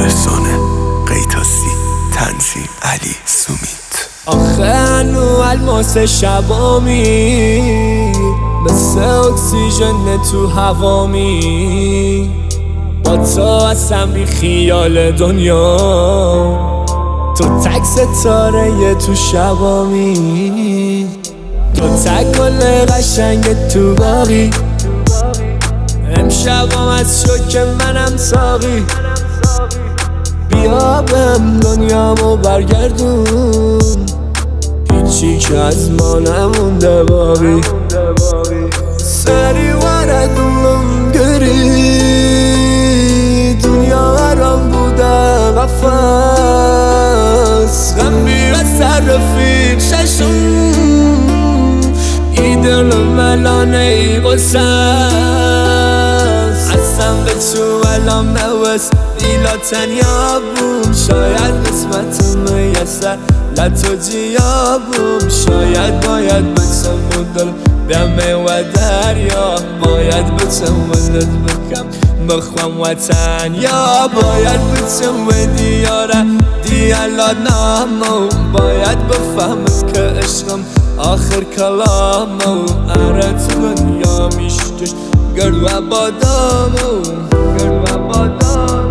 رسانه قیتاسی تنظیم علی سومیت. آخه هنو الماس شبامی مثل اکسیژن تو هوامی، با تو اصلا بی خیال دنیا، تو تک ستاره تو شبامی، تو تک گل قشنگ تو باقی، امشبام از شوک منم ساقی، بیا بهم دنیامو برگردون، هیچی که از ما نمونده باقی. سری وردم گری دنیا برام بوده قفص، غم بیا سر رفیق ششون ای دل ملانه ای قصص، اصلا به تو الان نوست دیلا تنیا بوم، شاید قسمت میسر لطو جیا بوم، شاید باید بچم مدل بیامه و دریا، باید بچم ولد بکم بخوام وطن، یا باید بچم و دیاره دیالات نامو، باید بفهمم که عشقم آخر کلامو، اره تو دنیا میشکش گرد و بادامو، گرد و بادامو.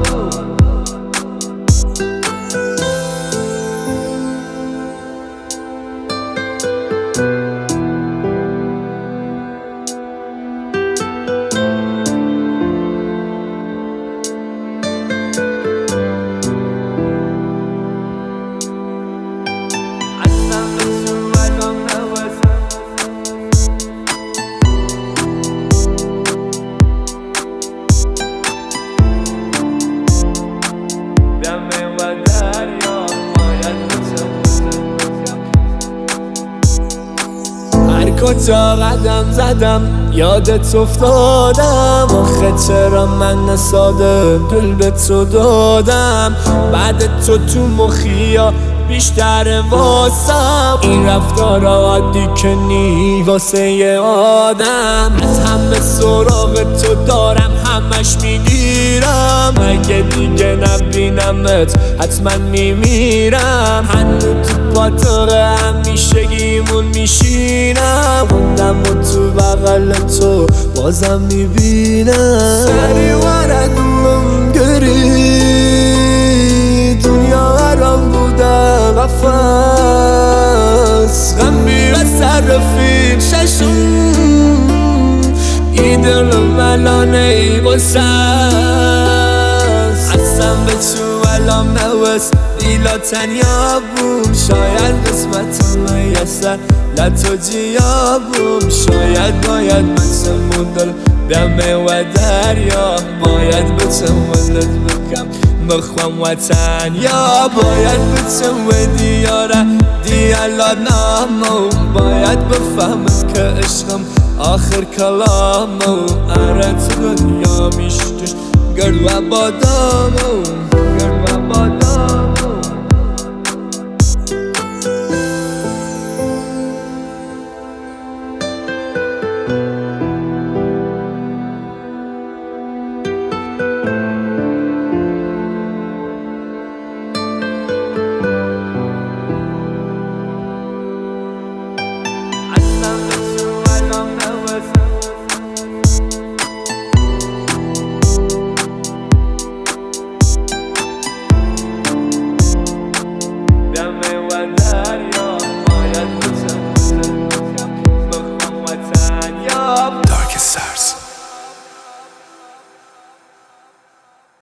هر کجا قدم زدم یادت افتادم، آخه چرا من نساده دل به تو دادم، بعد تو مخیا بیشتر واسم، این رفتار عادی که نی واسه یه آدم، از همه سراغ تو دارم همش میگیرم، اگه دیگه نبینمت حتما میمیرم، هنو تو پاتوق همیشگیمون میشینم، خوندم و تو بغل تو بازم میبینم، سری وردم گری دنیا برام بوده قفص، غم بیا سر رفیق ششون ای دل ملانه ای قصص، اصلا به تو الان نوست دیلا تنیا بوم، شاید قسمت میسر لطو جیا بوم، شاید باید بچم مدل بیامه و دریا، باید بچم ولد بکم بخوام وطن، یا باید بچم و دیاره دیالات نامو، باید بفهمم که عشقم آخر کلامو، اره تو دنیا میشکش گرد و بادامو.